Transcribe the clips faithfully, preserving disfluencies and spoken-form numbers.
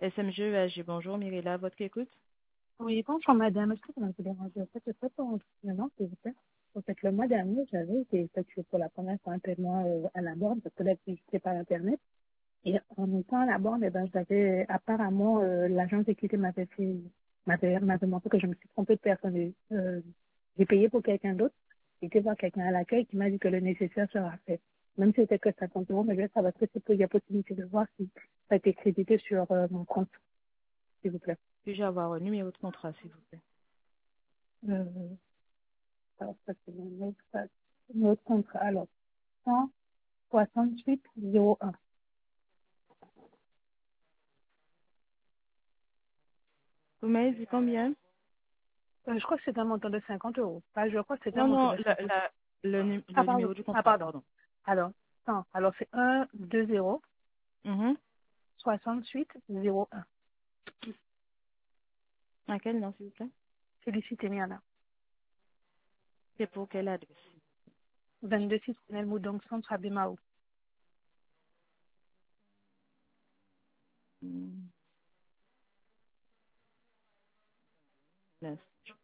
S M G E A G, bonjour Mirella, votre écoute? Oui, bonjour madame, est-ce que vous m'avez dérangé? En fait, je souhaite un renseignement, s'il vous plaît. En fait, le mois dernier, j'avais été effectué pour la première fois un paiement euh, à la borne, parce que là, c'était par Internet. Et en étant à la borne, eh ben, j'avais, apparemment, euh, l'agent de sécurité m'avait fait, m'avait, m'avait montré que je me suis trompée de personne. Et, euh, j'ai payé pour quelqu'un d'autre. J'ai été voir quelqu'un à l'accueil qui m'a dit que le nécessaire sera fait. Même si c'était que cinquante euros, mais je vais savoir est-ce que c'est qu'il y a possibilité de voir si ça a été crédité sur euh, mon compte, s'il vous plaît. Puis-je avoir un numéro de contrat, s'il vous plaît? Euh, Alors, ça, c'est mon autre, ça, notre contrat. Alors, cent soixante-huit zéro un. Vous m'avez dit combien? Euh, je crois que c'est un montant de cinquante euros. Enfin, je crois que c'est un Non, montant non, de la, cinquante. la, le, nu- Ah, le pardon. numéro du Ah, contrat, pardon. pardon. Alors, cent. Alors, c'est un deux zéro Mhm. soixante-huit zéro un. À quel nom, s'il vous plaît? Félicité Miana. C'est pour quelle adresse? vingt-deux six Nel Moudong, Centre Abimao. Hmm. Yes.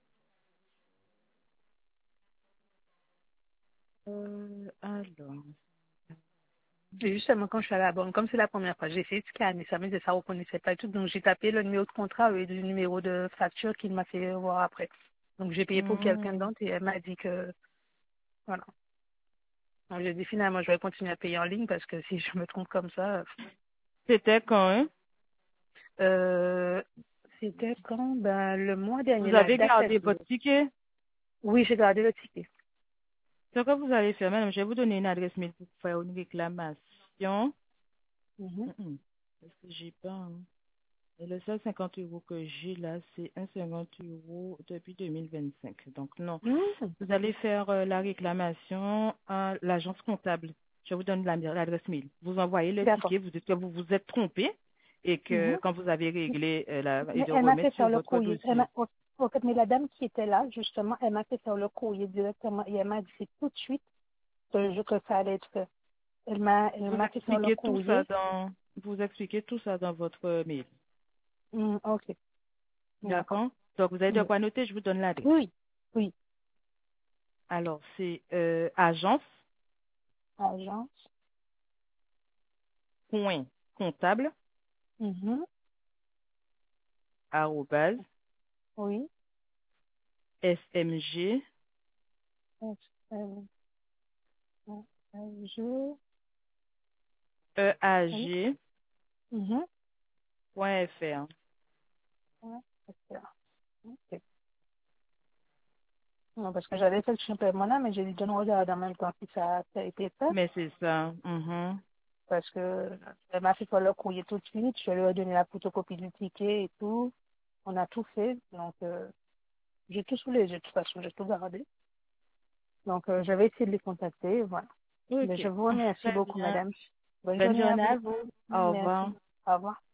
Euh, alors, Et justement, quand je suis à la banque, comme c'est la première fois, j'ai essayé de scanner, ça me disait ça reconnaissait pas du tout. Donc, j'ai tapé le numéro de contrat et le numéro de facture qu'il m'a fait voir après. Donc, j'ai payé pour quelqu'un hmm. d'autre et elle m'a dit que, voilà. Donc, j'ai dit finalement, je vais continuer à payer en ligne parce que si je me trompe comme ça, C'était quand, hein? euh, c'était quand? Ben, le mois dernier, Vous la avez date gardé est votre ticket? Oui, j'ai gardé le ticket. Ce que vous allez faire, madame, je vais vous donner une adresse mail pour faire une réclamation. Mhm. Mhm. Parce que j'ai pas, hein. Et le seul cinquante euros que j'ai là, c'est un cinquante euros depuis deux mille vingt-cinq. Donc non, Mhm. vous allez faire euh, la réclamation à l'agence comptable. Je vous donne la- l'adresse mail. Vous envoyez le D'accord. ticket, vous dites que vous vous êtes trompé et que Mhm. quand vous avez réglé euh, la, et Mais de elle m'a remettre fait sur faire le votre courrier. Elle dossier. m'a, au au fait, mais la dame qui était là, justement, elle m'a fait faire le courrier directement et elle m'a dit c'est tout de suite que, je- que ça allait être fait. Elle m'a, elle Vous m'a fait faire le expliquez tout ça courrier. dans, vous expliquez tout ça dans votre mail. Mhm. Ok. D'accord. D'accord? Donc vous avez de Mhm. quoi noter, je vous donne l'adresse. Oui. Oui. Alors c'est euh, agence Agence. point comptable Mhm. arrobase Oui. smg S, euh, euh, je. Oui. eag Mhm. point fr. Ouais, c'est ça. Ok. Non, parce que j'avais fait le championnat, là, mais j'ai dit de nous regarder en même temps si ça a été fait. Mais c'est ça. Mhm. Parce que elle m'a fait faire le courrier tout de suite. Je lui ai donné la photocopie du ticket et tout. On a tout fait. Donc, euh, j'ai tout sous les yeux. De toute façon, j'ai tout gardé. Donc, euh, je vais essayer de les contacter. Voilà. Mais Ok. je vous remercie Très beaucoup, bien. madame. Bonne Bonne journée à journée à vous. vous. Au Merci. revoir. Au revoir.